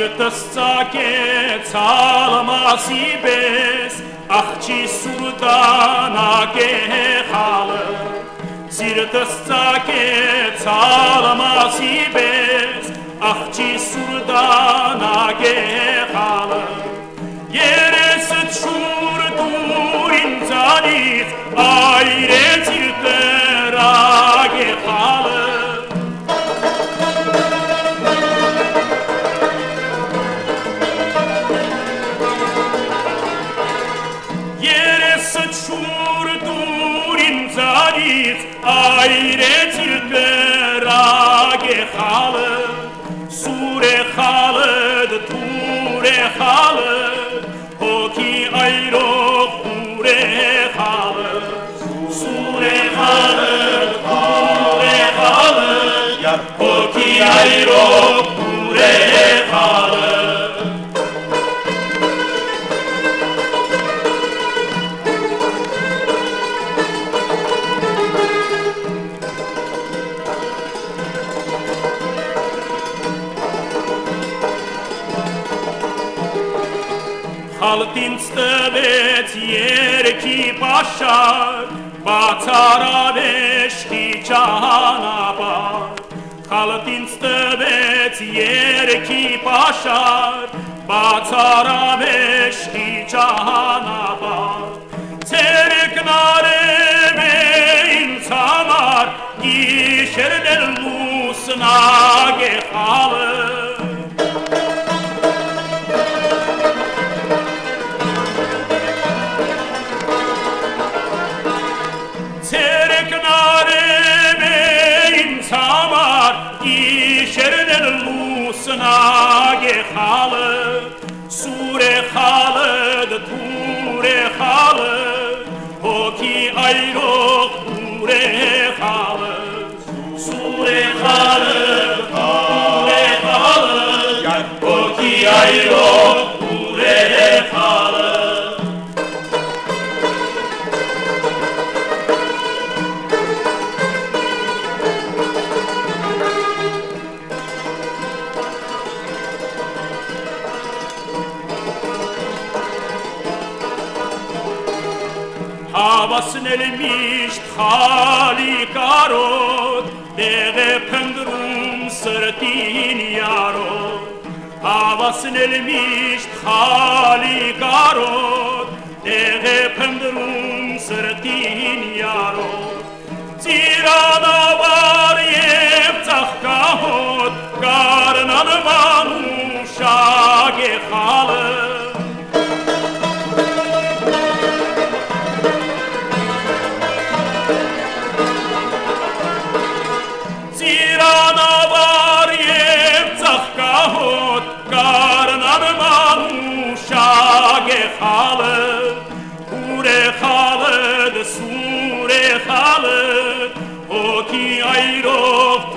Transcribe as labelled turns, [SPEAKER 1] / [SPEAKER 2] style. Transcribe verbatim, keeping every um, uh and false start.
[SPEAKER 1] Սիրտս ծակեց ալմասի պես, աղջի սուրդանակ է խալը, Սիրտս ծակեց ալմասի պես, աղջի սուրդանակ է խալը, Երեսդ շուր դուր ինձանից, այրեց իր տրակ է խալը, Շուր դուր ինձանից, այրեց իր կրակ է խալը, սուր է խալը, դուր է խալը, հոգի այրող ուր է խալը, սուր է խալը, դուր է խալը, հոգի այրող ուր է խալը, Խալտին ստվեց երքի պաշար, բացարավեշքի ճանապար, Խալտին ստվեց երքի պաշար, բացարավեշքի ճանապար, Ցերեկն արև է ինձ համար, գիշերն էլ լուսնակ է խալը, Գիշերն էլ լուսնակ է խալը, սուր է խալը, դուր է խալը, հոգի այրող ուր է խալը, սուր է խալը, դուր է խալը, հոգի այրող ուր է խալը, Հավասնել միշտ խալի կարոտ, դեղ է փնդրում սրտին յարոտ, Հավասնել միշտ խալի կարոտ, դեղ է փնդրում սրտին յարոտ, Ծիրանավար և ծաղկահոտ, կարնանման ուշակ է խալը, Ծիրանավար և ծաղկահոտ, կարնանման ուշակ է խալը, ուր է խալը, սուր է խալը, հոգի այրող